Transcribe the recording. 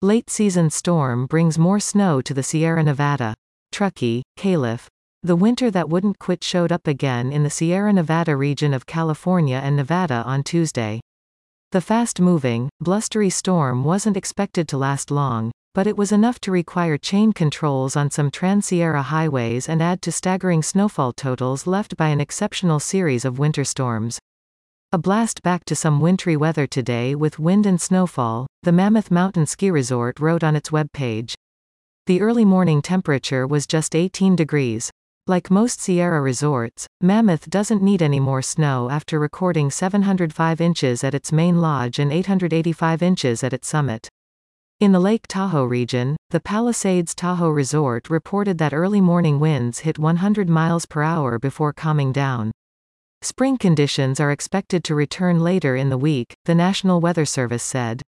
Late-season storm brings more snow to the Sierra Nevada. Truckee, Calif. The winter that wouldn't quit showed up again in the Sierra Nevada region of California and Nevada on Tuesday. The fast-moving, blustery storm wasn't expected to last long, but it was enough to require chain controls on some Trans-Sierra highways and add to staggering snowfall totals left by an exceptional series of winter storms. A blast back to some wintry weather today with wind and snowfall, the Mammoth Mountain Ski Resort wrote on its webpage. The early morning temperature was just 18 degrees. Like most Sierra resorts, Mammoth doesn't need any more snow after recording 705 inches at its main lodge and 885 inches at its summit. In the Lake Tahoe region, the Palisades Tahoe Resort reported that early morning winds hit 100 miles per hour before calming down. Spring conditions are expected to return later in the week, the National Weather Service said.